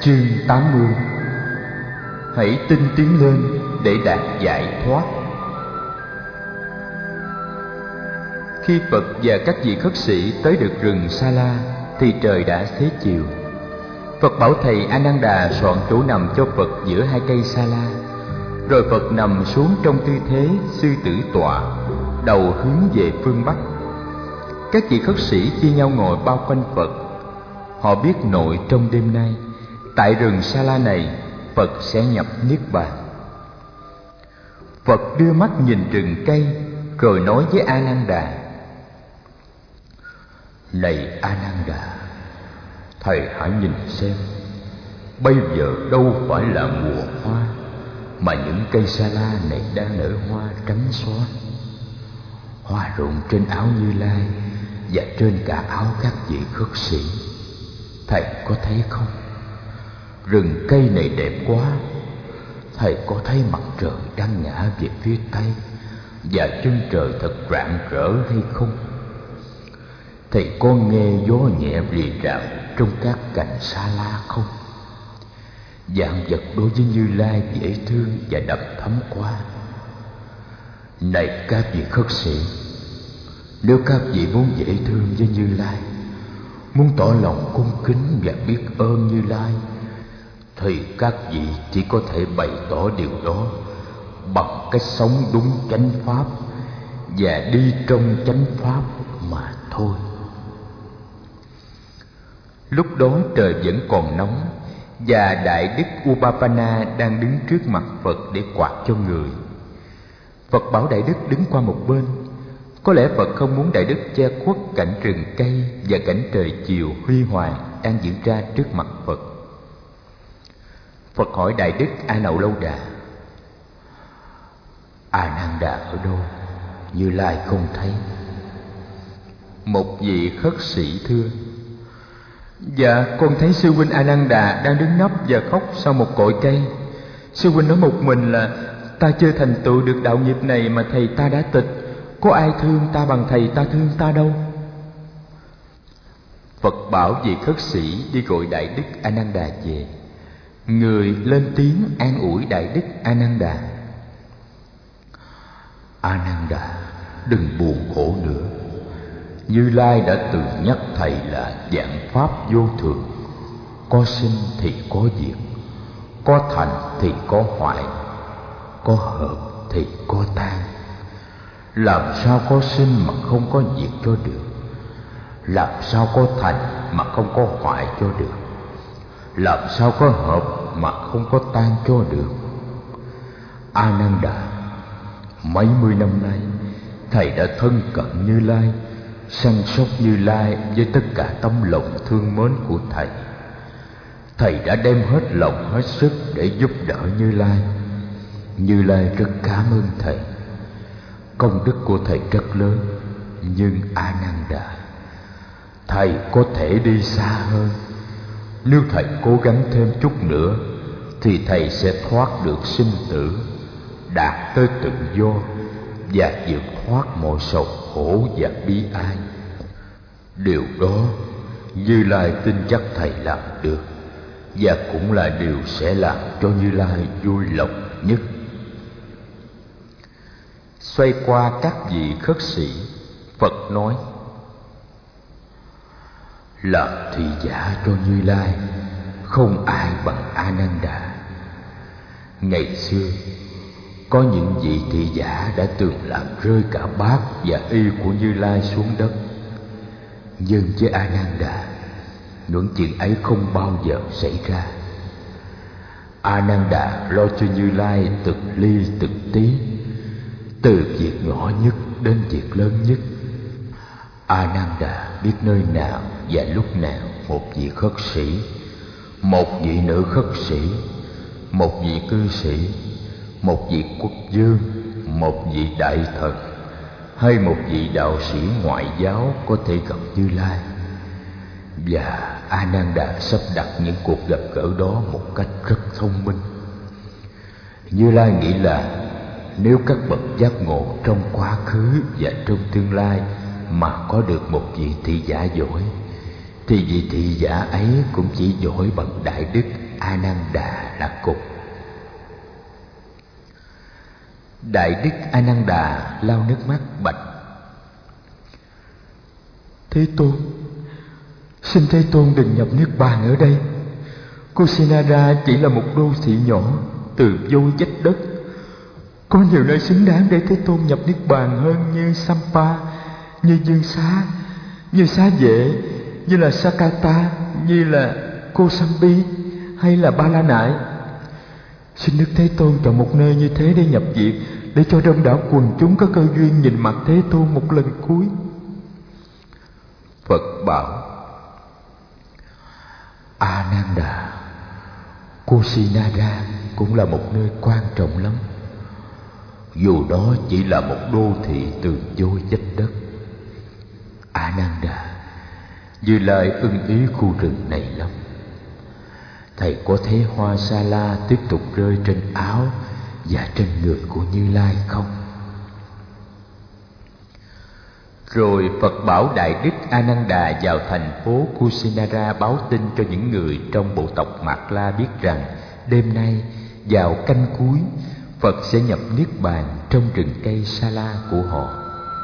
Chương 80. Hãy tinh tiến lên để đạt giải thoát. Khi Phật và các vị khất sĩ tới được rừng Sa La thì trời đã xế chiều. Phật bảo thầy A Nan Đà soạn chỗ nằm cho Phật giữa hai cây Sa La. Rồi Phật nằm xuống trong tư thế sư tử tọa, đầu hướng về phương Bắc. Các vị khất sĩ chia nhau ngồi bao quanh Phật. Họ biết nội trong đêm nay, tại rừng Sa La này, Phật sẽ nhập Niết Bàn. Phật đưa mắt nhìn rừng cây, rồi nói với A Nan Đà: Này A Nan Đà, thầy hãy nhìn xem, bây giờ đâu phải là mùa hoa, mà những cây Sa La này đang nở hoa trắng xóa. Hoa rụng trên áo Như Lai và trên cả áo các vị khất sĩ. Thầy có thấy không? Rừng cây này đẹp quá. Thầy có thấy mặt trời đang ngã về phía Tây và chân trời thật rạng rỡ hay không? Thầy có nghe gió nhẹ rì rào trong các cành Sa La không? Vạn vật đối với Như Lai dễ thương và đậm thấm quá. Này các vị khất sĩ, nếu các vị muốn dễ thương với Như Lai, muốn tỏ lòng cung kính và biết ơn Như Lai, thì các vị chỉ có thể bày tỏ điều đó bằng cách sống đúng chánh pháp và đi trong chánh pháp mà thôi. Lúc đó trời vẫn còn nóng, và Đại Đức Upappana đang đứng trước mặt Phật để quạt cho người. Phật bảo Đại Đức đứng qua một bên. Có lẽ Phật không muốn Đại Đức che khuất cảnh rừng cây và cảnh trời chiều huy hoàng đang diễn ra trước mặt Phật. Phật hỏi Đại Đức A Nậu Lâu Đà: A Nan Đà ở đâu? Như Lai không thấy. Một vị khất sĩ thưa: Dạ, con thấy sư huynh A Nan Đà đang đứng nấp và khóc sau một cội cây. Sư huynh nói một mình là: Ta chưa thành tựu được đạo nghiệp này mà thầy ta đã tịch. Có ai thương ta bằng thầy ta thương ta đâu. Phật bảo vị khất sĩ đi gọi Đại Đức A Nan Đà về. Người lên tiếng an ủi Đại Đức A Nan Đà: A Nan Đà, đừng buồn khổ nữa. Như Lai đã từng nhắc thầy là vạn pháp vô thường. Có sinh thì có diệt, có thành thì có hoại, có hợp thì có tan. Làm sao có sinh mà không có diệt cho được? Làm sao có thành mà không có hoại cho được? Làm sao có hợp mà không có tan cho được? A Nan Đà, mấy mươi năm nay thầy đã thân cận Như Lai, săn sóc Như Lai với tất cả tấm lòng thương mến của thầy. Thầy đã đem hết lòng hết sức để giúp đỡ Như Lai. Như Lai rất cảm ơn thầy. Công đức của thầy rất lớn. Nhưng A Nan Đà, thầy có thể đi xa hơn. Nếu thầy cố gắng thêm chút nữa thì thầy sẽ thoát được sinh tử, đạt tới tự do và vượt thoát mọi sầu khổ và bi ai. Điều đó Như Lai tin chắc thầy làm được, và cũng là điều sẽ làm cho Như Lai vui lòng nhất. Xoay qua các vị khất sĩ, Phật nói: Làm thị giả cho Như Lai không ai bằng A Nan Đà. Ngày xưa có những vị thị giả đã từng làm rơi cả bát và y của Như Lai xuống đất. Nhưng với A Nan Đà, những chuyện ấy không bao giờ xảy ra. A Nan Đà lo cho Như Lai từng ly từng tí, từ việc nhỏ nhất đến việc lớn nhất. A Nan Đà biết nơi nào và lúc nào một vị khất sĩ, một vị nữ khất sĩ, một vị cư sĩ, một vị quốc vương, một vị đại thần hay một vị đạo sĩ ngoại giáo có thể gặp Như Lai. Và A Nan Đà sắp đặt những cuộc gặp gỡ đó một cách rất thông minh. Như Lai nghĩ là nếu các bậc giác ngộ trong quá khứ và trong tương lai mà có được một vị thị giả giỏi, thì vị thị giả ấy cũng chỉ giỏi bằng Đại Đức A Nan Đà là cùng. Đại đức A Nan Đà lau nước mắt bạch: Thế Tôn, xin Thế Tôn đừng nhập niết bàn ở đây. Kusinara chỉ là một đô thị nhỏ từ vô vách đất. Có nhiều nơi xứng đáng để Thế Tôn nhập niết bàn hơn, như Sampa, như Dương Xá, như Xá Vệ, như là Sakata, như là Kosambi hay là Ba La Nại. Xin Đức Thế Tôn chọn một nơi như thế để nhập viện, để cho đông đảo quần chúng có cơ duyên nhìn mặt Thế Tôn một lần cuối. Phật bảo: A Nan Đà, Kusinara cũng là một nơi quan trọng lắm, dù đó chỉ là một đô thị từ vô vách đất. A Nan Đà, Như Lai ưng ý khu rừng này lắm. Thầy có thấy hoa sa la tiếp tục rơi trên áo và trên người của Như Lai không? Rồi Phật bảo Đại đức A Nan Đà vào thành phố Kusinara báo tin cho những người trong bộ tộc Mạt La biết rằng đêm nay vào canh cuối, Phật sẽ nhập niết bàn trong rừng cây sa la của họ.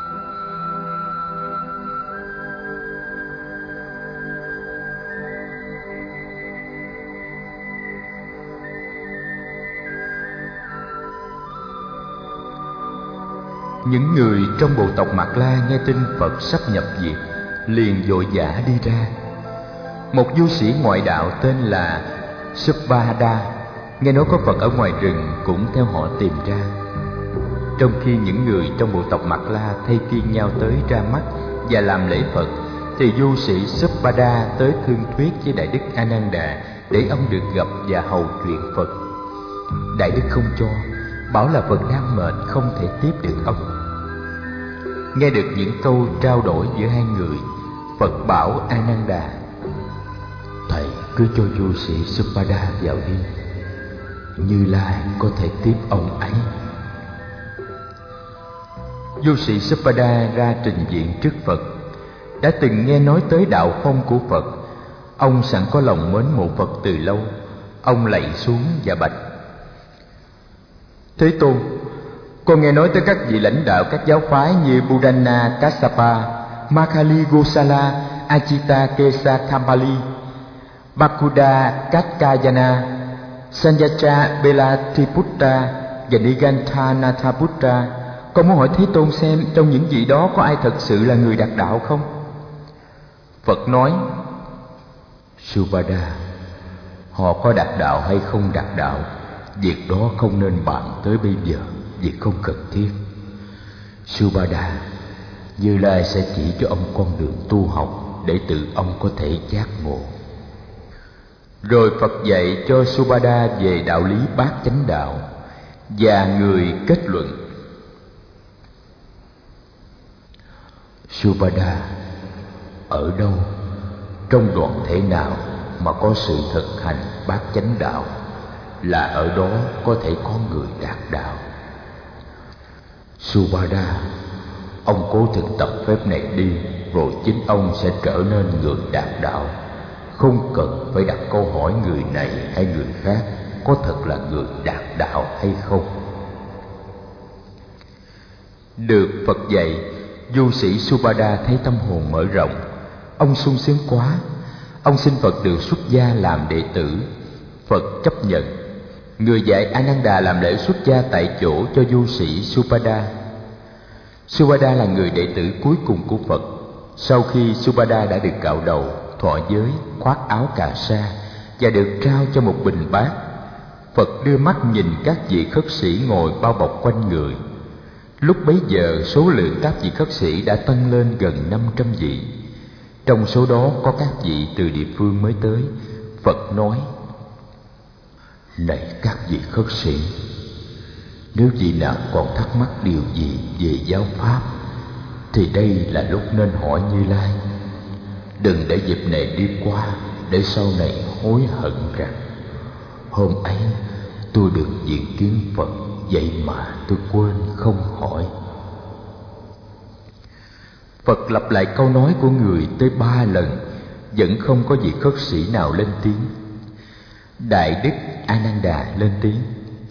Những người trong bộ tộc Mạt La nghe tin Phật sắp nhập diệt, liền vội vã đi ra. Một du sĩ ngoại đạo tên là Subhada nghe nói có Phật ở ngoài rừng, cũng theo họ tìm ra. Trong khi những người trong bộ tộc Mạt La thay phiên nhau tới ra mắt và làm lễ Phật, thì du sĩ Subhada tới thương thuyết với Đại đức A Nan Đà để ông được gặp và hầu chuyện Phật. Đại đức không cho, bảo là Phật đang mệt không thể tiếp được ông. Nghe được những câu trao đổi giữa hai người, Phật bảo A Nan Đà: Thầy cứ cho du sĩ Subhada vào đi, Như Lai có thể tiếp ông ấy. Du sĩ Subhada ra trình diện trước Phật. Đã từng nghe nói tới đạo phong của Phật, ông sẵn có lòng mến mộ Phật từ lâu. Ông lạy xuống và bạch: Thế Tôn, con nghe nói tới các vị lãnh đạo các giáo phái như Purana Kassapa, Makali Gosala, Ajita Kesa Kambali, Bakuda Katkayana, Sanyacha Belatiputta và Nigantha Nathaputta. Con muốn hỏi Thế Tôn xem trong những vị đó có ai thật sự là người đạt đạo không? Phật nói: Subhada, họ có đạt đạo hay không đạt đạo, việc đó không nên bàn tới bây giờ, việc không cần thiết. Subhada, Như Lai sẽ chỉ cho ông con đường tu học để tự ông có thể giác ngộ. Rồi Phật dạy cho Subhada về đạo lý bát chánh đạo, và người kết luận: Subhada, ở đâu, trong đoàn thể nào mà có sự thực hành bát chánh đạo, là ở đó có thể có người đạt đạo. Subhada, ông cố thực tập phép này đi, rồi chính ông sẽ trở nên người đạt đạo. Không cần phải đặt câu hỏi người này hay người khác có thật là người đạt đạo hay không. Được Phật dạy, du sĩ Subhada thấy tâm hồn mở rộng. Ông sung sướng quá. Ông xin Phật được xuất gia làm đệ tử. Phật chấp nhận. Người dạy A Nan Đà làm lễ xuất gia tại chỗ cho du sĩ Subhada. Subhada là người đệ tử cuối cùng của Phật. Sau khi Subhada đã được cạo đầu, thọ giới, khoác áo cà sa và được trao cho một bình bát, Phật đưa mắt nhìn các vị khất sĩ ngồi bao bọc quanh người. Lúc bấy giờ, số lượng các vị khất sĩ đã tăng lên gần 500 vị. Trong số đó có các vị từ địa phương mới tới. Phật nói: Này các vị khất sĩ, nếu vị nào còn thắc mắc điều gì về giáo pháp, thì đây là lúc nên hỏi Như Lai. Đừng để dịp này đi qua, để sau này hối hận rằng hôm ấy tôi được diện kiến Phật, vậy mà tôi quên không hỏi. Phật lặp lại câu nói của người tới 3 lần, vẫn không có vị khất sĩ nào lên tiếng. Đại Đức A Nan Đà lên tiếng: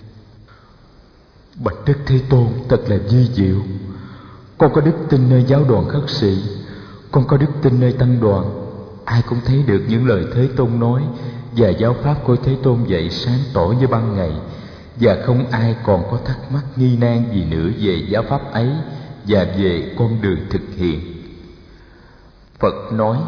Bạch Đức Thế Tôn, thật là vi diệu. Con có đức tin nơi giáo đoàn khất sĩ, con có đức tin nơi tăng đoàn. Ai cũng thấy được những lời Thế Tôn nói và giáo pháp của Thế Tôn dạy sáng tỏ như ban ngày, và không ai còn có thắc mắc nghi nan gì nữa về giáo pháp ấy và về con đường thực hiện. Phật nói: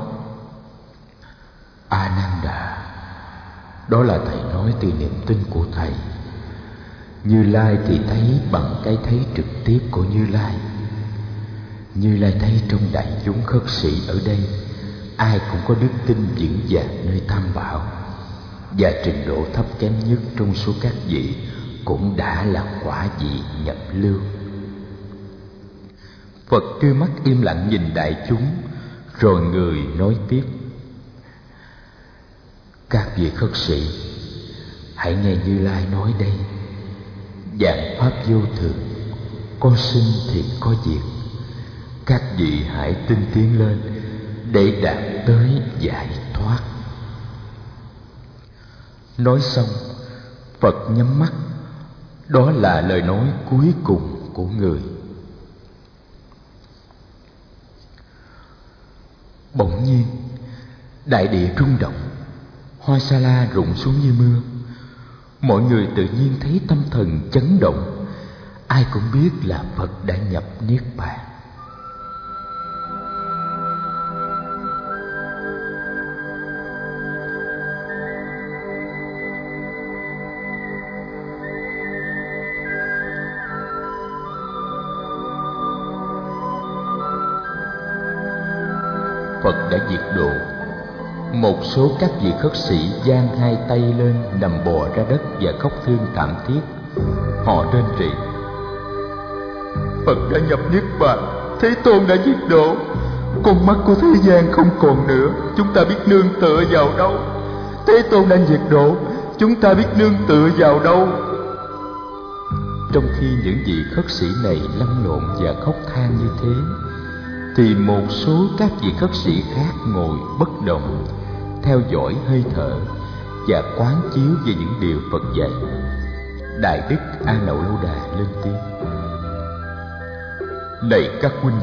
A Nan Đà, đó là thầy nói từ niềm tin của thầy. Như Lai thì thấy bằng cái thấy trực tiếp của Như Lai. Như Lai thấy trong đại chúng khất sĩ ở đây, ai cũng có đức tin vững vàng nơi Tam Bảo, và trình độ thấp kém nhất trong số các vị cũng đã là quả vị nhập lưu. Phật đưa mắt im lặng nhìn đại chúng, rồi người nói tiếp: Các vị khất sĩ, hãy nghe Như Lai nói đây. Vạn pháp vô thường, có sinh thì có diệt. Các vị hãy tinh tiến lên để đạt tới giải thoát. Nói xong, Phật nhắm mắt. Đó là lời nói cuối cùng của người. Bỗng nhiên, đại địa rung động, hoa sa la rụng xuống như mưa. Mọi người tự nhiên thấy tâm thần chấn động. Ai cũng biết là Phật đã nhập Niết Bàn. Phật đã diệt độ. Một số các vị khất sĩ giang hai tay lên, nằm bò ra đất và khóc thương thảm thiết. Họ rên rỉ: Phật đã nhập Niết Bàn, Thế Tôn đã diệt độ. Con mắt của thế gian không còn nữa, chúng ta biết nương tựa vào đâu? Thế Tôn đã diệt độ, chúng ta biết nương tựa vào đâu? Trong khi những vị khất sĩ này lăn lộn và khóc than như thế, thì một số các vị khất sĩ khác ngồi bất động, theo dõi hơi thở và quán chiếu về những điều Phật dạy. Đại Đức A Nậu Lâu Đà lên tiếng: Này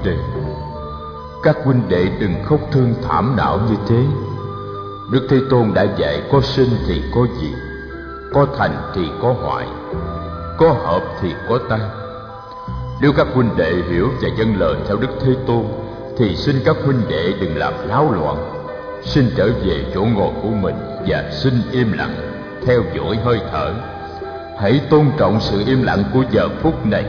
các huynh đệ đừng khóc thương thảm não như thế. Đức Thế Tôn đã dạy có sinh thì có diệt, có thành thì có hoại, có hợp thì có tan. Nếu các huynh đệ hiểu và vâng lời theo Đức Thế Tôn, thì xin các huynh đệ đừng làm náo loạn, xin trở về chỗ ngồi của mình và xin im lặng, theo dõi hơi thở. Hãy tôn trọng sự im lặng của giờ phút này.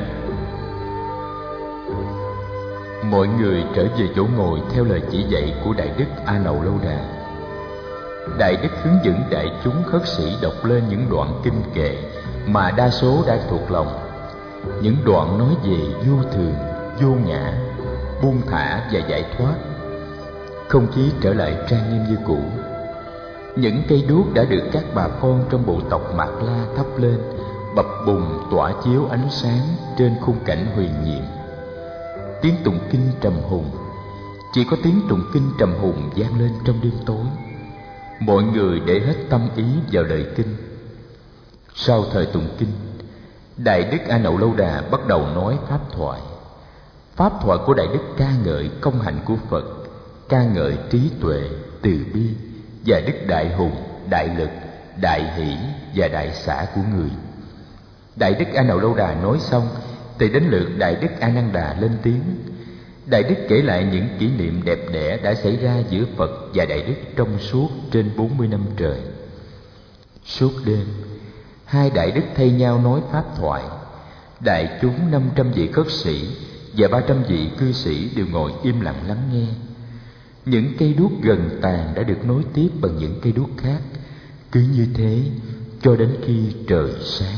Mọi người trở về chỗ ngồi theo lời chỉ dạy của Đại Đức A Nậu Lâu Đà. Đại Đức hướng dẫn đại chúng khất sĩ đọc lên những đoạn kinh kệ mà đa số đã thuộc lòng. Những đoạn nói về vô thường, vô ngã, buông thả và giải thoát. Không khí trở lại trang nghiêm như cũ. Những cây đuốc đã được các bà con trong bộ tộc Mạt La thắp lên, bập bùng tỏa chiếu ánh sáng trên khung cảnh huyền nhiệm. Tiếng tụng kinh trầm hùng, chỉ có tiếng tụng kinh trầm hùng vang lên trong đêm tối. Mọi người để hết tâm ý vào lời kinh. Sau thời tụng kinh, Đại Đức A Nậu Lâu Đà bắt đầu nói pháp thoại. Pháp thoại của Đại Đức ca ngợi công hạnh của Phật, ca ngợi trí tuệ, từ bi và đức đại hùng, đại lực, đại hỷ và đại xả của người. Đại Đức A Nậu Lâu Đà nói xong thì đến lượt Đại Đức A Nan Đà lên tiếng. Đại Đức kể lại những kỷ niệm đẹp đẽ đã xảy ra giữa Phật và Đại Đức trong suốt trên 40 năm trời. Suốt đêm, hai Đại Đức thay nhau nói pháp thoại. Đại chúng 500 vị khất sĩ và 300 vị cư sĩ đều ngồi im lặng lắng nghe. Những cây đuốc gần tàn đã được nối tiếp bằng những cây đuốc khác, cứ như thế cho đến khi trời sáng.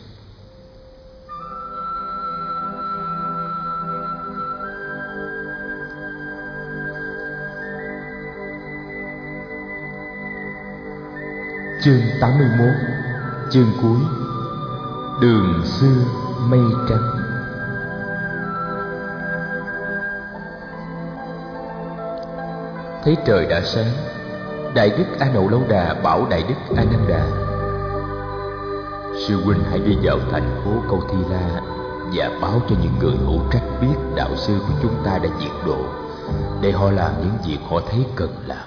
Chương 81, chương cuối. Đường xưa mây trắng. Thấy trời đã sáng, Đại Đức A Nậu Lâu Đà bảo Đại Đức A Nan Đà: Sư huynh hãy đi vào thành phố Câu Thi La và báo cho những người hữu trách biết đạo sư của chúng ta đã diệt độ, để họ làm những việc họ thấy cần làm.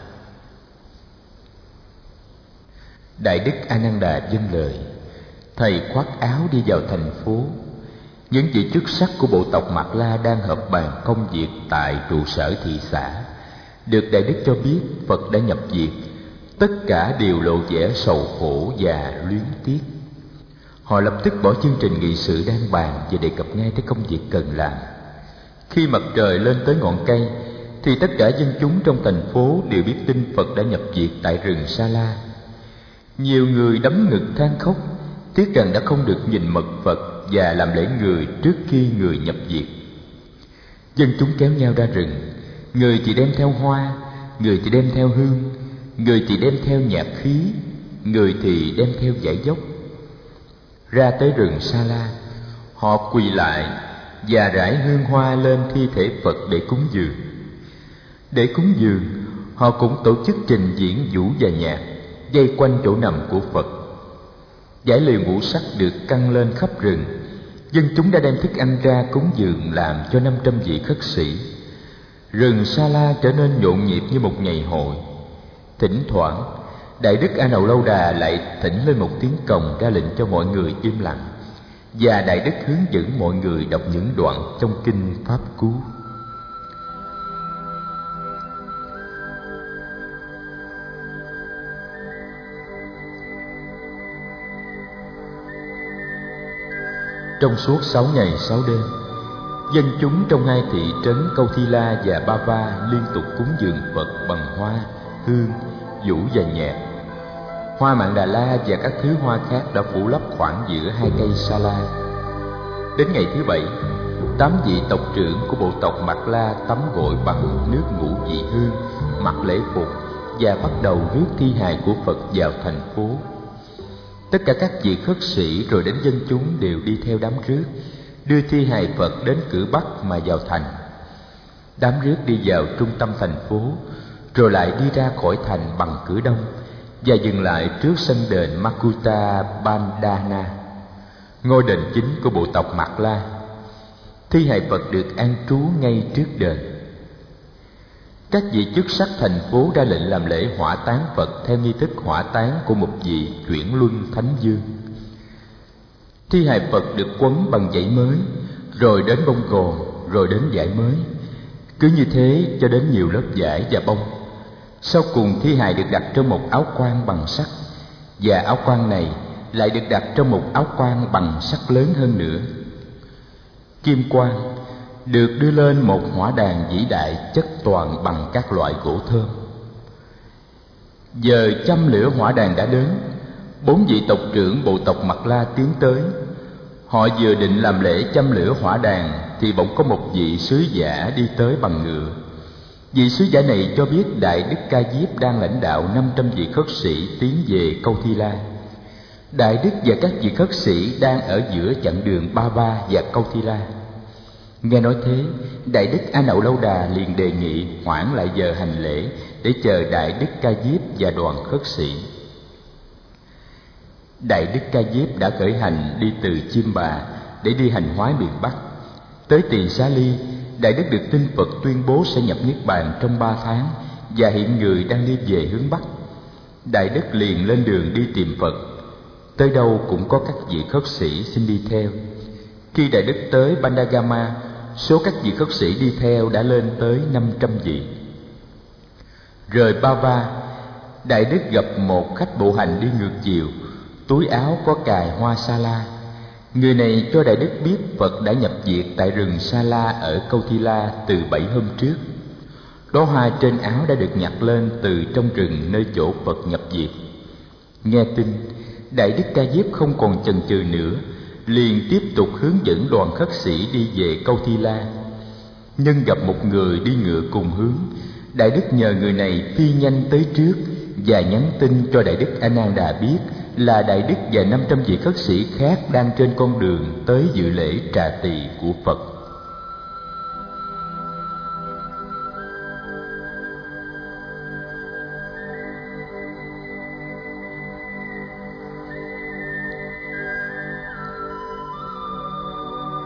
Đại đức A Nan Đà vâng lời. Thầy khoác áo đi vào thành phố. Những vị chức sắc của bộ tộc Mạt La đang họp bàn công việc tại trụ sở thị xã. Được Đại đức cho biết Phật đã nhập diệt, tất cả đều lộ vẻ sầu khổ và luyến tiếc. Họ lập tức bỏ chương trình nghị sự đang bàn và đề cập ngay tới công việc cần làm. Khi mặt trời lên tới ngọn cây thì tất cả dân chúng trong thành phố đều biết tin Phật đã nhập diệt tại rừng Sa La. Nhiều người đấm ngực than khóc, tiếc rằng đã không được nhìn mật Phật và làm lễ người trước khi người nhập diệt. Dân chúng kéo nhau ra rừng, người thì đem theo hoa, người thì đem theo hương, người thì đem theo nhạc khí, người thì đem theo dải dốc. Ra tới rừng Sa La, họ quỳ lại và rải hương hoa lên thi thể Phật để cúng dường. Để cúng dường, họ cũng tổ chức trình diễn vũ và nhạc vây quanh chỗ nằm của Phật. Dải lều ngũ sắc được căng lên khắp rừng. Dân chúng đã đem thức ăn ra cúng dường làm cho 500 vị khất sĩ. Rừng Sa La trở nên nhộn nhịp như một ngày hội. Thỉnh thoảng, Đại đức A Nậu Lâu Đà lại thỉnh lên một tiếng cồng ra lệnh cho mọi người im lặng, và Đại đức hướng dẫn mọi người đọc những đoạn trong kinh Pháp Cú. Trong suốt 6 ngày 6 đêm, dân chúng trong hai thị trấn Câu Thi La và Ba Va liên tục cúng dường Phật bằng hoa, hương, vũ và nhạc. Hoa Mạn Đà La và các thứ hoa khác đã phủ lấp khoảng giữa hai cây Sa La. Đến ngày thứ 7, 8 vị tộc trưởng của bộ tộc Mạt La tắm gội bằng nước ngũ vị hương, mặc lễ phục và bắt đầu rước thi hài của Phật vào thành phố. Tất cả các vị khất sĩ rồi đến dân chúng đều đi theo đám rước, đưa thi hài Phật đến cửa Bắc mà vào thành. Đám rước đi vào trung tâm thành phố, rồi lại đi ra khỏi thành bằng cửa Đông và dừng lại trước sân đền Makuta Bandhana, ngôi đền chính của bộ tộc Mạt La. Thi hài Phật được an trú ngay trước đền. Các vị chức sắc thành phố ra lệnh làm lễ hỏa táng Phật theo nghi thức hỏa táng của một vị chuyển luân thánh vương. Thi hài Phật được quấn bằng dãy mới, rồi đến bông gòn, rồi đến vải mới. Cứ như thế cho đến nhiều lớp vải và bông. Sau cùng thi hài được đặt trong một áo quan bằng sắt, và áo quan này lại được đặt trong một áo quan bằng sắt lớn hơn nữa. Kim quan được đưa lên một hỏa đàn vĩ đại chất toàn bằng các loại gỗ thơm. Giờ châm lửa hỏa đàn đã đến. 4 vị tộc trưởng bộ tộc Mạt La tiến tới. Họ vừa định làm lễ châm lửa hỏa đàn thì bỗng có một vị sứ giả đi tới bằng ngựa. Vị sứ giả này cho biết Đại đức Ca Diếp đang lãnh đạo 500 vị khất sĩ tiến về Câu Thi La. Đại đức và các vị khất sĩ đang ở giữa chặng đường Ba Va và Câu Thi La. Nghe nói thế, Đại đức A Nậu Lâu Đà liền đề nghị hoãn lại giờ hành lễ để chờ Đại đức Ca Diếp và đoàn khất sĩ. Đại đức Ca Diếp đã khởi hành đi từ Chiêm Bà để đi hành hóa miền Bắc. Tới Tỳ Xá Ly, Đại đức được tin Phật tuyên bố sẽ nhập niết bàn trong 3 tháng và hiện người đang đi về hướng Bắc. Đại đức liền lên đường đi tìm Phật. Tới đâu cũng có các vị khất sĩ xin đi theo. Khi Đại đức tới Bandagama, số các vị khất sĩ đi theo đã lên tới 500 vị. Rời Ba Va, Đại đức gặp một khách bộ hành đi ngược chiều, túi áo có cài hoa sa la. Người này cho Đại đức biết Phật đã nhập diệt tại rừng Sa La ở Câu Thi La từ 7 hôm trước. Đóa hoa trên áo đã được nhặt lên từ trong rừng nơi chỗ Phật nhập diệt. Nghe tin, Đại đức Ca Diếp không còn chần chừ nữa, liền tiếp tục hướng dẫn đoàn khất sĩ đi về Câu Thi La. Nhưng gặp một người đi ngựa cùng hướng, Đại đức nhờ người này phi nhanh tới trước và nhắn tin cho Đại đức A Nan Đà biết là Đại đức và 500 vị khất sĩ khác đang trên con đường tới dự lễ trà tỳ của Phật.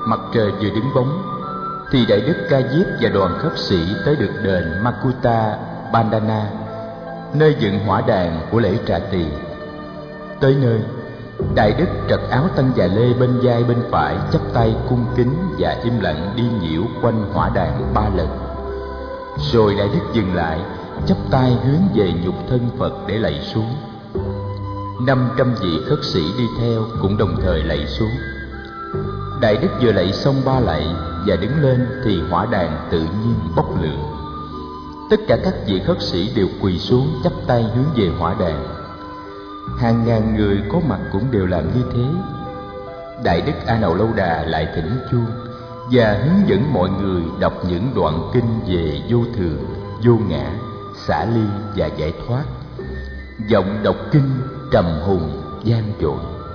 mặt trời vừa đứng bóng, thì Đại Đức Ca Diếp và đoàn khất sĩ tới được đền Makuta Bandana, nơi dựng hỏa đàn của lễ Trà Tỳ. Tới nơi, Đại Đức trật áo tanh và lê bên vai bên phải, chắp tay cung kính và im lặng đi nhiễu quanh hỏa đàn 3 lần. Rồi Đại Đức dừng lại, chắp tay hướng về nhục thân Phật để lạy xuống. 500 vị khất sĩ đi theo cũng đồng thời lạy xuống. Đại Đức vừa lạy xong 3 lạy và đứng lên thì hỏa đàn tự nhiên bốc lửa. Tất cả các vị khất sĩ đều quỳ xuống chắp tay hướng về hỏa đàn. Hàng ngàn người có mặt cũng đều làm như thế. Đại Đức A Nậu Lâu Đà lại thỉnh chuông và hướng dẫn mọi người đọc những đoạn kinh về vô thường, vô ngã, xả ly và giải thoát. Giọng đọc kinh trầm hùng vang dội.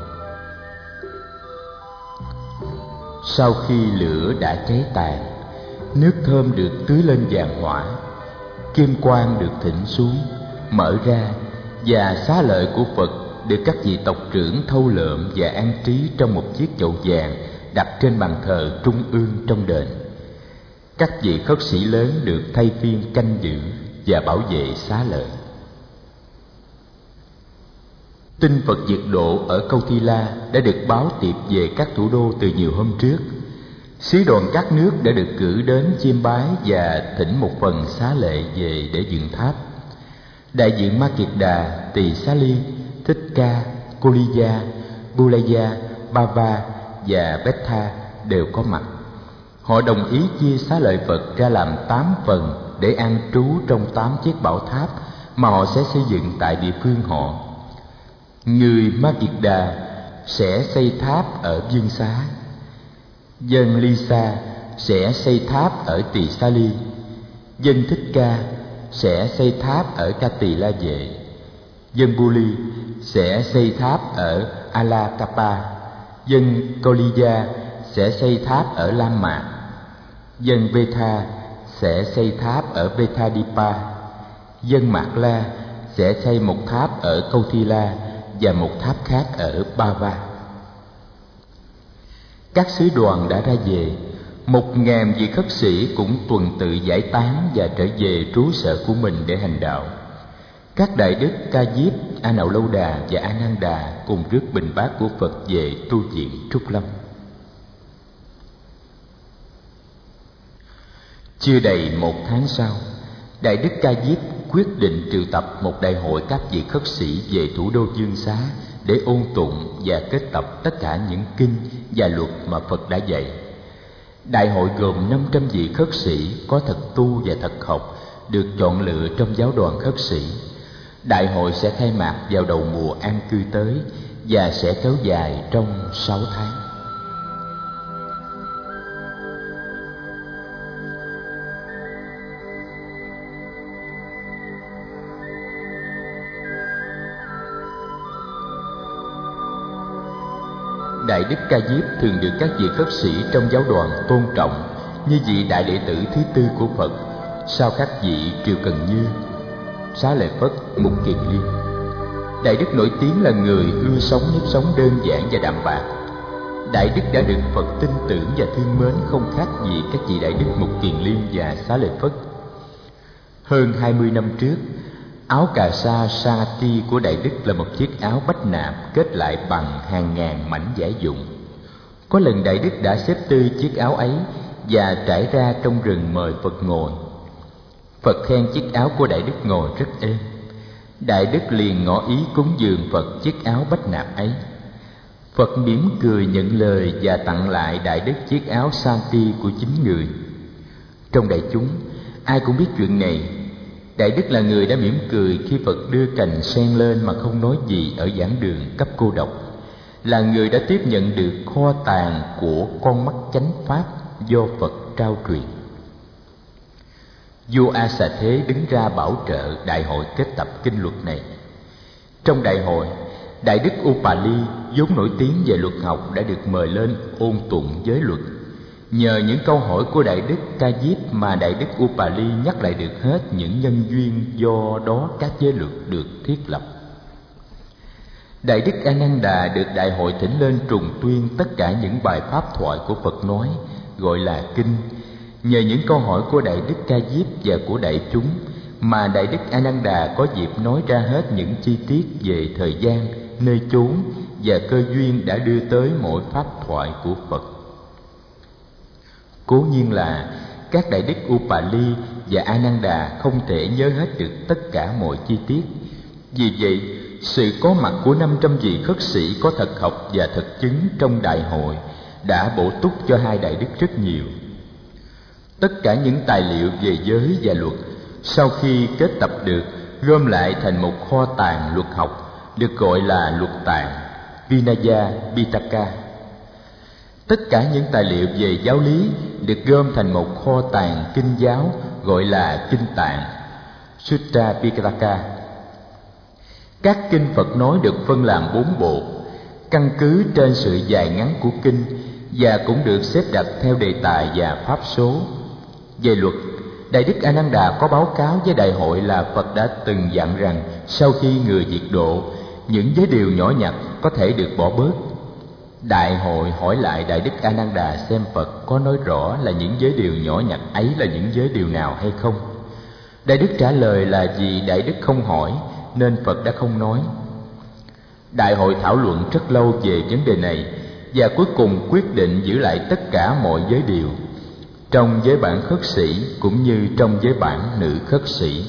Sau khi lửa đã cháy tàn, nước thơm được tưới lên vàng hỏa, kim quang được thỉnh xuống, mở ra, và xá lợi của Phật được các vị tộc trưởng thâu lượm và an trí trong một chiếc chậu vàng đặt trên bàn thờ trung ương trong đền. Các vị khất sĩ lớn được thay phiên canh giữ và bảo vệ xá lợi. Tin Phật diệt độ ở Câu Thi La đã được báo tiệp về các thủ đô từ nhiều hôm trước. Sứ đoàn các nước đã được cử đến chiêm bái và thỉnh một phần xá lệ về để dựng tháp. Đại diện Ma Kiệt Đà, Tỳ Xá Ly, Thích Ca, Koliya, Bulaya, Bava và Betha đều có mặt. Họ đồng ý chia xá lợi Phật ra làm 8 phần để an trú trong 8 chiếc bảo tháp mà họ sẽ xây dựng tại địa phương họ. Người Ma Kiệt Đà sẽ xây tháp ở Dương Xá, dân Lisa sẽ xây tháp ở Tỳ Xá Ly, dân Thích Ca sẽ xây tháp ở Ca Tỳ La Vệ, dân Buli sẽ xây tháp ở Alakapa, dân Koliya sẽ xây tháp ở Lam Mạc, dân Betha sẽ xây tháp ở Bethadipa, dân Mạc La sẽ xây một tháp ở Câu Thi La và một tháp khác ở Bava. Các sứ đoàn đã ra về, 1000 vị khất sĩ cũng tuần tự giải tán và trở về trú sở của mình để hành đạo. Các đại đức Ca Diếp, A Nậu Lâu Đà và A Nan Đà cùng rước bình bát của Phật về tu viện Trúc Lâm. Chưa đầy 1 tháng sau, Đại Đức Ca Diếp quyết định triệu tập một đại hội các vị khất sĩ về thủ đô Dương Xá để ôn tụng và kết tập tất cả những kinh và luật mà Phật đã dạy. Đại hội gồm 500 vị khất sĩ có thật tu và thật học được chọn lựa trong giáo đoàn khất sĩ. Đại hội sẽ khai mạc vào đầu mùa an cư tới và sẽ kéo dài trong 6 tháng. Đại Đức Ca Diếp thường được các vị khất sĩ trong giáo đoàn tôn trọng như vị đại đệ tử thứ tư của Phật, sau các vị Triều Cần Như, Xá Lợi Phất, Mục Kiền Liên. Đại Đức nổi tiếng là người ưa sống nếp sống đơn giản và đạm bạc. Đại Đức đã được Phật tin tưởng và thương mến không khác gì các vị Đại Đức Mục Kiền Liên và Xá Lợi Phất. Hơn 20 năm trước, áo cà sa Sangati của Đại Đức là một chiếc áo bách nạp kết lại bằng hàng ngàn mảnh vải dụng. Có lần Đại Đức đã xếp tươi chiếc áo ấy và trải ra trong rừng mời Phật ngồi. Phật khen chiếc áo của Đại Đức ngồi rất êm. Đại Đức liền ngỏ ý cúng dường Phật chiếc áo bách nạp ấy. Phật mỉm cười nhận lời và tặng lại Đại Đức chiếc áo Santi của chính người. Trong đại chúng, ai cũng biết chuyện này. Đại Đức là người đã mỉm cười khi Phật đưa cành sen lên mà không nói gì ở giảng đường cấp cô độc, là người đã tiếp nhận được kho tàng của con mắt chánh pháp do Phật trao truyền. Vua A Xà Thế đứng ra bảo trợ đại hội kết tập kinh luật này. Trong đại hội, Đại Đức Upali vốn nổi tiếng về luật học đã được mời lên ôn tụng giới luật. Nhờ những câu hỏi của Đại Đức Ca Diếp mà Đại Đức Upali nhắc lại được hết những nhân duyên do đó các giới luật được thiết lập. Đại Đức A Nan Đà được đại hội thỉnh lên trùng tuyên tất cả những bài pháp thoại của Phật nói, gọi là kinh. Nhờ những câu hỏi của Đại Đức Ca Diếp và của đại chúng mà Đại Đức A Nan Đà có dịp nói ra hết những chi tiết về thời gian, nơi chốn và cơ duyên đã đưa tới mỗi pháp thoại của Phật. Cố nhiên là các Đại Đức Upali và A Nan Đà không thể nhớ hết được tất cả mọi chi tiết. Vì vậy, sự có mặt của 500 vị khất sĩ có thật học và thật chứng trong đại hội đã bổ túc cho hai đại đức rất nhiều. Tất cả những tài liệu về giới và luật sau khi kết tập được, gom lại thành một kho tàng luật học được gọi là luật tạng Vinaya Pitaka. Tất cả những tài liệu về giáo lý được gom thành một kho tàng kinh giáo gọi là kinh tạng Sutta Pitaka. Các kinh Phật nói được phân làm 4 bộ, căn cứ trên sự dài ngắn của kinh, và cũng được xếp đặt theo đề tài và pháp số. Về luật, Đại Đức A Nan Đà có báo cáo với đại hội là Phật đã từng dặn rằng sau khi người diệt độ, những giới điều nhỏ nhặt có thể được bỏ bớt. Đại hội hỏi lại Đại Đức A Nan Đà xem Phật có nói rõ là những giới điều nhỏ nhặt ấy là những giới điều nào hay không. Đại Đức trả lời là vì Đại Đức không hỏi nên Phật đã không nói. Đại hội thảo luận rất lâu về vấn đề này và cuối cùng quyết định giữ lại tất cả mọi giới điều, trong giới bản khất sĩ cũng như trong giới bản nữ khất sĩ.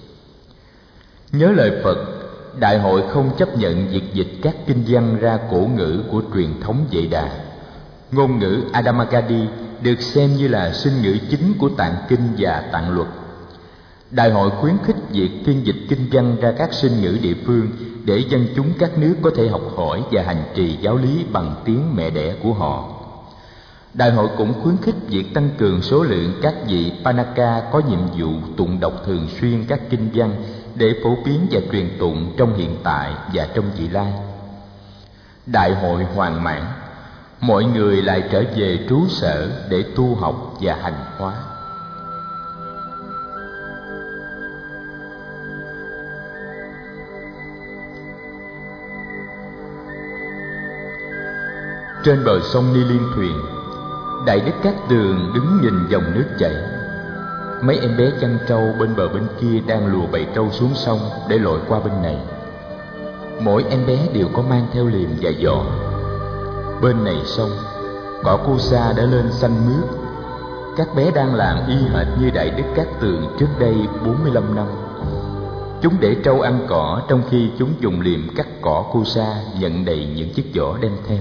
Nhớ lời Phật, đại hội không chấp nhận việc dịch các kinh văn ra cổ ngữ của truyền thống Vệ Đà. Ngôn ngữ Adamagadi được xem như là sinh ngữ chính của tạng kinh và tạng luật. Đại hội khuyến khích việc phiên dịch kinh văn ra các sinh ngữ địa phương để dân chúng các nước có thể học hỏi và hành trì giáo lý bằng tiếng mẹ đẻ của họ. Đại hội cũng khuyến khích việc tăng cường số lượng các vị Panaka có nhiệm vụ tụng đọc thường xuyên các kinh văn để phổ biến và truyền tụng trong hiện tại và trong vị lai. Đại hội hoàn mãn, mọi người lại trở về trú sở để tu học và hành hóa. Trên bờ sông Ni Liên thuyền, Đại Đức Cát Tường đứng nhìn dòng nước chảy. Mấy em bé chăn trâu bên bờ bên kia đang lùa bầy trâu xuống sông để lội qua bên này. Mỗi em bé đều có mang theo liềm và giỏ. Bên này sông, cỏ cu sa đã lên xanh mướt. Các bé đang làm y hệt như Đại Đức Cát Tường trước đây 45 năm. Chúng để trâu ăn cỏ trong khi chúng dùng liềm cắt cỏ cu sa nhận đầy những chiếc giỏ đem theo.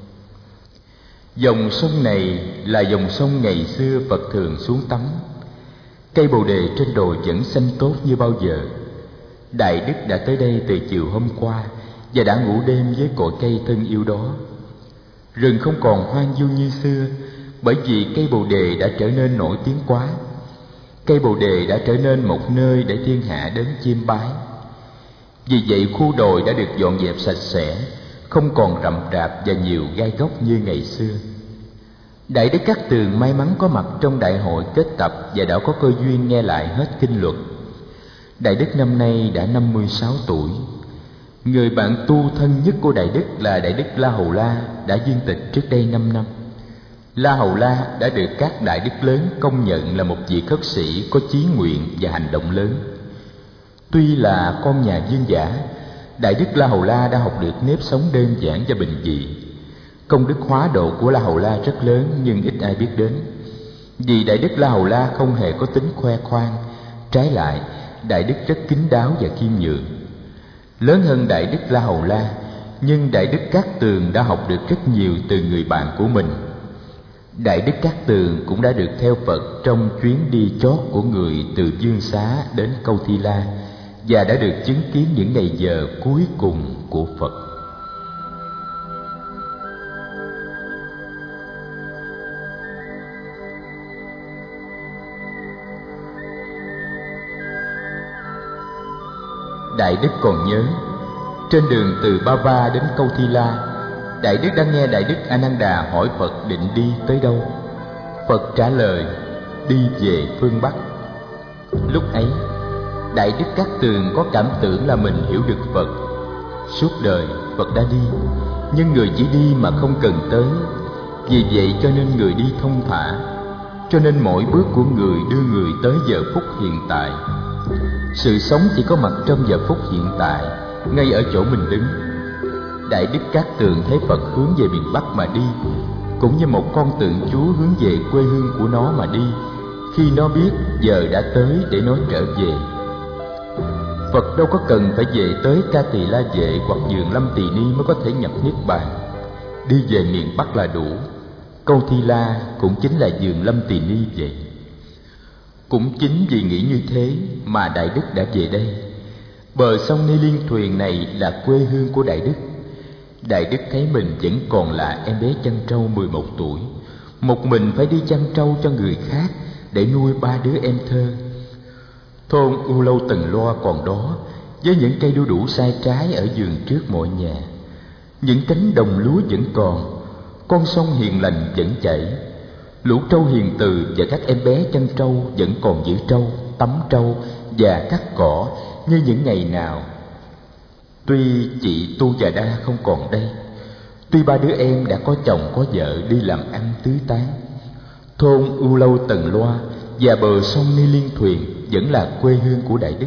Dòng sông này là dòng sông ngày xưa Phật thường xuống tắm. Cây bồ đề trên đồi vẫn xanh tốt như bao giờ. Đại Đức đã tới đây từ chiều hôm qua và đã ngủ đêm với cội cây thân yêu đó. Rừng không còn hoang vu như xưa, bởi vì cây bồ đề đã trở nên nổi tiếng quá. Cây bồ đề đã trở nên một nơi để thiên hạ đến chiêm bái. Vì vậy khu đồi đã được dọn dẹp sạch sẽ, không còn rậm rạp và nhiều gai góc như ngày xưa. Đại Đức Cát Tường may mắn có mặt trong đại hội kết tập và đã có cơ duyên nghe lại hết kinh luật. Đại Đức năm nay đã 56 tuổi. Người bạn tu thân nhất của Đại Đức là Đại Đức La Hầu La đã viên tịch trước đây 5 năm. La Hầu La đã được các đại đức lớn công nhận là một vị khất sĩ có chí nguyện và hành động lớn. Tuy là con nhà vương giả, Đại Đức La Hầu La đã học được nếp sống đơn giản và bình dị. Công đức hóa độ của La Hầu La rất lớn nhưng ít ai biết đến. Vì Đại Đức La Hầu La không hề có tính khoe khoang, trái lại, Đại Đức rất kín đáo và khiêm nhường. Lớn hơn Đại Đức La Hầu La, nhưng Đại Đức Cát Tường đã học được rất nhiều từ người bạn của mình. Đại Đức Cát Tường cũng đã được theo Phật trong chuyến đi chót của người từ Dương Xá đến Câu Thi La và đã được chứng kiến những ngày giờ cuối cùng của Phật. Đại Đức còn nhớ, trên đường từ Ba Va đến Câu Thi La, Đại Đức đã nghe Đại Đức A Nan Đà hỏi Phật định đi tới đâu. Phật trả lời, đi về phương Bắc. Lúc ấy, Đại Đức Cát Tường có cảm tưởng là mình hiểu được Phật. Suốt đời Phật đã đi, nhưng người chỉ đi mà không cần tới. Vì vậy cho nên người đi thông thả, cho nên mỗi bước của người đưa người tới giờ phút hiện tại. Sự sống chỉ có mặt trong giờ phút hiện tại, ngay ở chỗ mình đứng. Đại Đức Cát Tường thấy Phật hướng về miền Bắc mà đi, cũng như một con tượng Chúa hướng về quê hương của nó mà đi, khi nó biết giờ đã tới để nó trở về. Phật đâu có cần phải về tới Ca Tỳ La Vệ hoặc vườn Lâm Tỳ Ni mới có thể nhập Niết Bàn. Đi về miền Bắc là đủ. Câu Thi La cũng chính là vườn Lâm Tỳ Ni vậy. Cũng chính vì nghĩ như thế mà Đại Đức đã về đây. Bờ sông Ni Liên Thuyền này là quê hương của Đại Đức. Đại Đức thấy mình vẫn còn là em bé chăn trâu 11 tuổi, một mình phải đi chăn trâu cho người khác để nuôi 3 đứa em thơ. Thôn U Lâu Tần Loa còn đó, với những cây đu đủ sai trái ở vườn trước mọi nhà. Những cánh đồng lúa vẫn còn, con sông hiền lành vẫn chảy. Lũ trâu hiền từ và các em bé chăn trâu vẫn còn giữ trâu, tắm trâu và cắt cỏ như những ngày nào. Tuy chị Tu và Đa không còn đây, tuy 3 đứa em đã có chồng có vợ đi làm ăn tứ tán, thôn U Lâu Tần Loa và bờ sông Ni Liên Thuyền vẫn là quê hương của Đại Đức.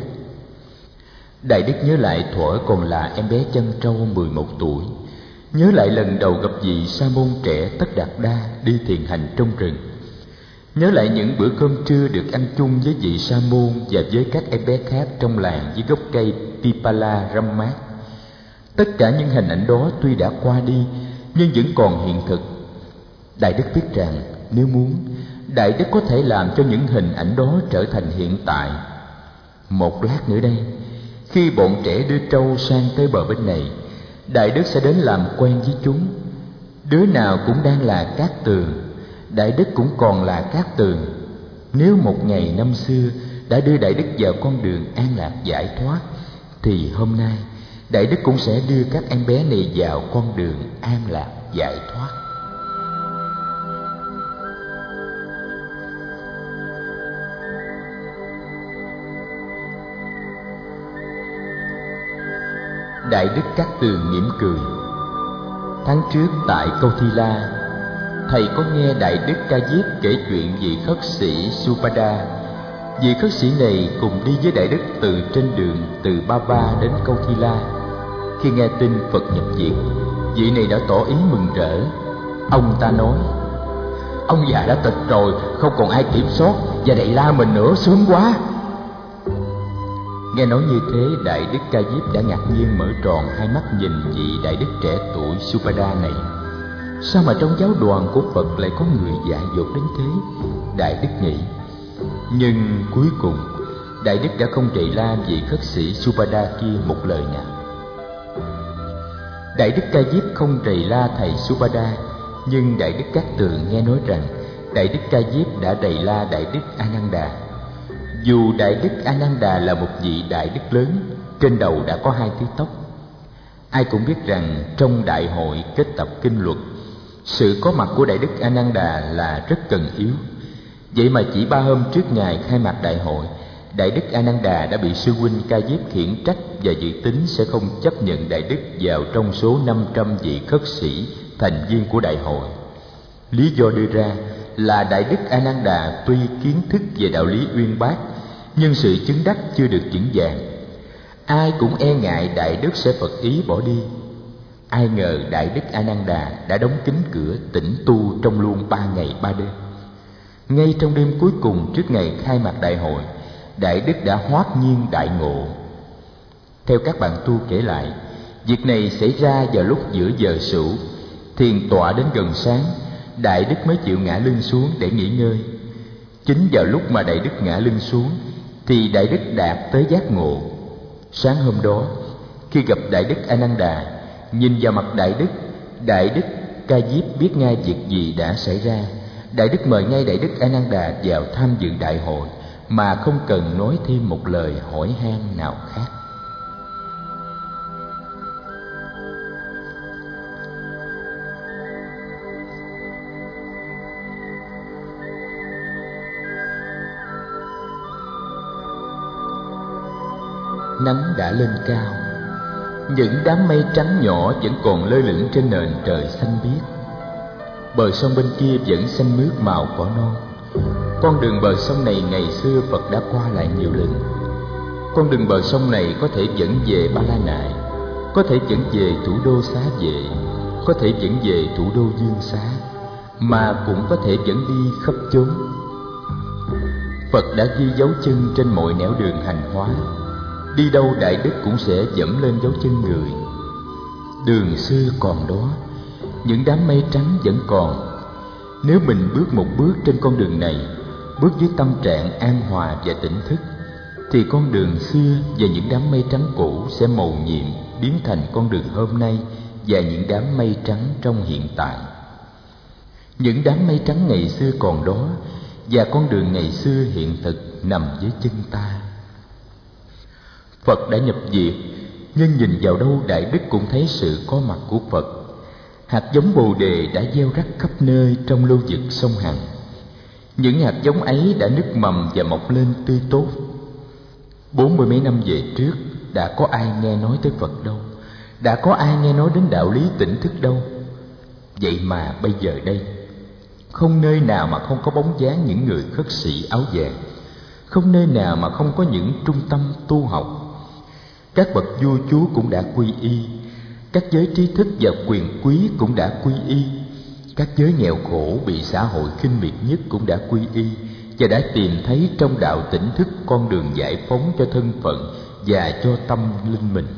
Đại Đức nhớ lại thuở còn là em bé chăn trâu 11 tuổi, nhớ lại lần đầu gặp vị sa môn trẻ Tất Đạt Đa đi thiền hành trong rừng, nhớ lại những bữa cơm trưa được ăn chung với vị sa môn và với các em bé khác trong làng dưới gốc cây Pipala râm mát. Tất cả những hình ảnh đó tuy đã qua đi nhưng vẫn còn hiện thực. Đại Đức biết rằng nếu muốn, Đại Đức có thể làm cho những hình ảnh đó trở thành hiện tại. Một lát nữa đây, khi bọn trẻ đưa trâu sang tới bờ bên này, Đại Đức sẽ đến làm quen với chúng. Đứa nào cũng đang là Cát Tường, Đại Đức cũng còn là Cát Tường. Nếu một ngày năm xưa đã đưa Đại Đức vào con đường an lạc giải thoát, thì hôm nay Đại Đức cũng sẽ đưa các em bé này vào con đường an lạc giải thoát. Đại Đức Cát Tường mỉm cười. Tháng trước tại Câu Thi La, thầy có nghe Đại Đức Ca Diếp kể chuyện vị khất sĩ Supada. Vị khất sĩ này cùng đi với Đại Đức từ trên đường từ Bava đến Câu Thi La. Khi nghe tin Phật nhập viện, vị này đã tỏ ý mừng rỡ. Ông ta nói: "Ông già đã tịch rồi, không còn ai kiểm soát và đày la mình nữa, sướng quá." Nghe nói như thế, Đại Đức Ca Diếp đã ngạc nhiên mở tròn hai mắt nhìn vị Đại Đức trẻ tuổi Supada này. Sao mà trong giáo đoàn của Phật lại có người dại dột đến thế? Đại Đức nghĩ. Nhưng cuối cùng Đại Đức đã không trì la vị khất sĩ Supada kia một lời nào. Đại Đức Ca Diếp không trì la thầy Supada, nhưng Đại Đức Cát Tường nghe nói rằng Đại Đức Ca Diếp đã trì la Đại Đức A Nan Đà. Dù Đại Đức A Nan Đà là một vị đại đức lớn, trên đầu đã có 2 thứ tóc. Ai cũng biết rằng trong đại hội kết tập kinh luật, sự có mặt của Đại Đức A Nan Đà là rất cần yếu. Vậy mà chỉ 3 hôm trước ngày khai mạc đại hội, Đại Đức A Nan Đà đã bị sư huynh Ca Diếp khiển trách và dự tính sẽ không chấp nhận Đại Đức vào trong số 500 vị khất sĩ thành viên của đại hội. Lý do đưa ra là Đại Đức A Nan Đà tuy kiến thức về đạo lý uyên bác, nhưng sự chứng đắc chưa được vững vàng. Ai cũng e ngại Đại Đức sẽ phật ý bỏ đi. Ai ngờ Đại Đức A Nan Đà đã đóng kín cửa tĩnh tu trong luôn 3 ngày 3 đêm. Ngay trong đêm cuối cùng trước ngày khai mạc đại hội, Đại Đức đã hoát nhiên đại ngộ. Theo các bạn tu kể lại, việc này xảy ra vào lúc giữa giờ sửu. Thiền tọa đến gần sáng, Đại Đức mới chịu ngã lưng xuống để nghỉ ngơi. Chính vào lúc mà Đại Đức ngã lưng xuống thì Đại Đức đạt tới giác ngộ. Sáng hôm đó, khi gặp Đại Đức A Nan Đà, nhìn vào mặt Đại Đức Ca Diếp biết ngay việc gì đã xảy ra. Đại Đức mời ngay Đại Đức A Nan Đà vào tham dự đại hội mà không cần nói thêm một lời hỏi han nào khác. Nắng đã lên cao, Những đám mây trắng nhỏ vẫn còn lơ lửng trên nền trời xanh biếc. Bờ sông bên kia vẫn xanh mướt màu cỏ non. Con đường bờ sông này ngày xưa Phật đã qua lại nhiều lần. Con đường bờ sông này có thể dẫn về Ba La Nại, có thể dẫn về thủ đô Xá Vệ, có thể dẫn về thủ đô Dương Xá, mà cũng có thể dẫn đi khắp chốn. Phật đã ghi dấu chân trên mọi nẻo đường hành hóa. Đi đâu Đại Đức cũng sẽ dẫm lên dấu chân người. Đường xưa còn đó, những đám mây trắng vẫn còn. Nếu mình bước một bước trên con đường này, bước với tâm trạng an hòa và tỉnh thức, thì con đường xưa và những đám mây trắng cũ sẽ mầu nhiệm biến thành con đường hôm nay và những đám mây trắng trong hiện tại. Những đám mây trắng ngày xưa còn đó, và con đường ngày xưa hiện thực nằm dưới chân ta. Phật đã nhập diệt, nhưng nhìn vào đâu Đại Đức cũng thấy sự có mặt của Phật. Hạt giống Bồ Đề đã gieo rắc khắp nơi trong lưu vực sông Hằng. Những hạt giống ấy đã nứt mầm và mọc lên tươi tốt. 40 mấy năm về trước, đã có ai nghe nói tới Phật đâu, đã có ai nghe nói đến đạo lý tỉnh thức đâu. Vậy mà bây giờ đây, không nơi nào mà không có bóng dáng những người khất sĩ áo vàng, không nơi nào mà không có những trung tâm tu học. Các bậc vua chúa cũng đã quy y, các giới trí thức và quyền quý cũng đã quy y, các giới nghèo khổ bị xã hội khinh miệt nhất cũng đã quy y, và đã tìm thấy trong đạo tỉnh thức con đường giải phóng cho thân phận và cho tâm linh mình.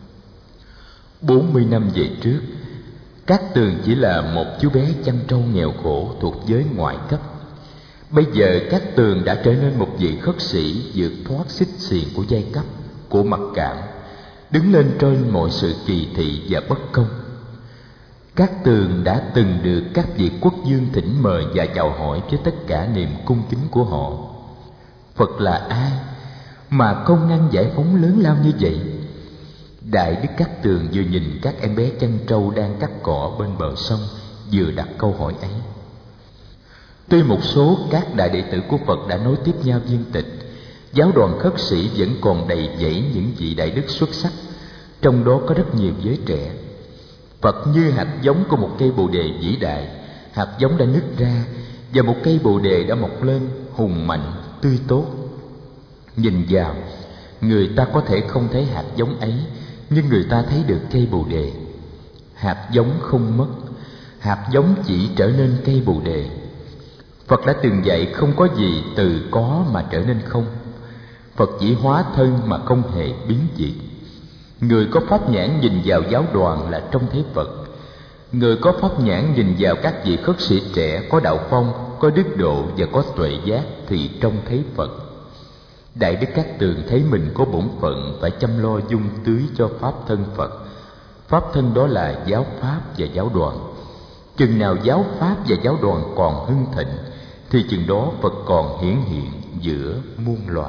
40 năm về trước, Cát Tường chỉ là một chú bé chăn trâu nghèo khổ thuộc giới ngoại cấp. Bây giờ Cát Tường đã trở nên một vị khất sĩ vượt thoát xích xiềng của giai cấp, của mặc cảm, đứng lên trên mọi sự kỳ thị và bất công. Cát Tường đã từng được các vị quốc vương thỉnh mời và chào hỏi với tất cả niềm cung kính của họ. Phật là ai mà công năng giải phóng lớn lao như vậy? Đại Đức Cát Tường vừa nhìn các em bé chăn trâu đang cắt cỏ bên bờ sông, vừa đặt câu hỏi ấy. Tuy một số các đại đệ tử của Phật đã nối tiếp nhau viên tịch, giáo đoàn khất sĩ vẫn còn đầy dẫy những vị đại đức xuất sắc, trong đó có rất nhiều giới trẻ. Phật như hạt giống của một cây bồ đề vĩ đại. Hạt giống đã nứt ra và một cây bồ đề đã mọc lên hùng mạnh, tươi tốt. Nhìn vào, người ta có thể không thấy hạt giống ấy, nhưng người ta thấy được cây bồ đề. Hạt giống không mất, hạt giống chỉ trở nên cây bồ đề. Phật đã từng dạy không có gì từ có mà trở nên không. Phật chỉ hóa thân mà không hề biến dị. Người có pháp nhãn nhìn vào giáo đoàn là trông thấy Phật. Người có pháp nhãn nhìn vào các vị khất sĩ trẻ có đạo phong, có đức độ và có tuệ giác thì trông thấy Phật. Đại Đức Cát Tường thấy mình có bổn phận phải chăm lo dung tưới cho pháp thân Phật. Pháp thân đó là giáo pháp và giáo đoàn. Chừng nào giáo pháp và giáo đoàn còn hưng thịnh, thì chừng đó Phật còn hiển hiện giữa muôn loài.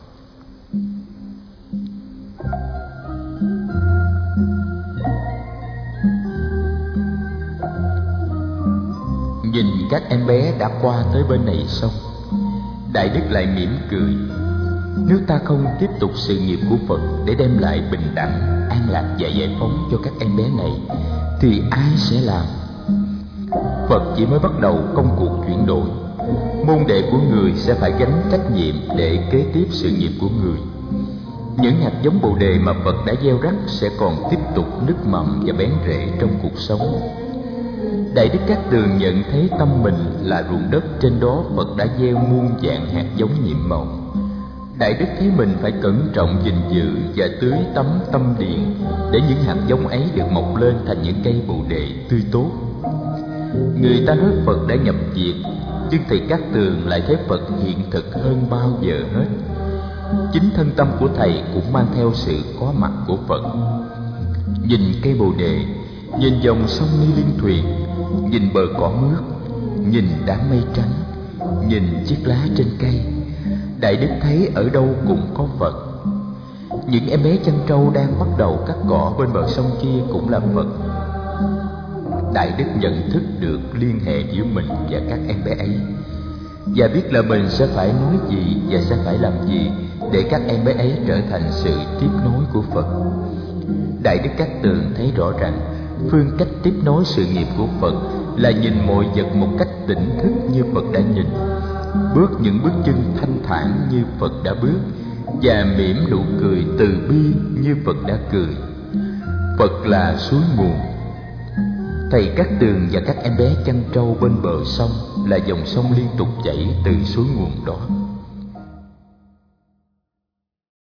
Nhìn các em bé đã qua tới bên này sông, Đại Đức lại mỉm cười. Nếu ta không tiếp tục sự nghiệp của Phật để đem lại bình đẳng, an lạc và giải phóng cho các em bé này, thì ai sẽ làm? Phật chỉ mới bắt đầu công cuộc chuyển đổi. Môn đệ của người sẽ phải gánh trách nhiệm để kế tiếp sự nghiệp của người. Những hạt giống bồ đề mà Phật đã gieo rắc sẽ còn tiếp tục nứt mầm và bén rễ trong cuộc sống. Đại Đức Cát Tường nhận thấy tâm mình là ruộng đất, trên đó Phật đã gieo muôn vạn hạt giống nhiệm màu. Đại Đức thấy mình phải cẩn trọng gìn giữ và tưới tắm tâm điền để những hạt giống ấy được mọc lên thành những cây bồ đề tươi tốt. Người ta nói Phật đã nhập diệt, nhưng thầy Cát Tường lại thấy Phật hiện thực hơn bao giờ hết. Chính thân tâm của thầy cũng mang theo sự có mặt của Phật. Nhìn cây bồ đề, nhìn dòng sông Ni Liên Thuyền, nhìn bờ cỏ mướt, nhìn đám mây trắng, nhìn chiếc lá trên cây, Đại Đức thấy ở đâu cũng có Phật. Những em bé chăn trâu đang bắt đầu cắt cỏ bên bờ sông kia cũng là Phật. Đại Đức nhận thức được liên hệ giữa mình và các em bé ấy, và biết là mình sẽ phải nói gì và sẽ phải làm gì để các em bé ấy trở thành sự tiếp nối của Phật. Đại Đức Cát Tường thấy rõ rằng phương cách tiếp nối sự nghiệp của Phật là nhìn mọi vật một cách tỉnh thức như Phật đã nhìn, bước những bước chân thanh thản như Phật đã bước, và mỉm nụ cười từ bi như Phật đã cười. Phật là suối nguồn. Thầy Cát Tường và các em bé chăn trâu bên bờ sông là dòng sông liên tục chảy từ suối nguồn đó.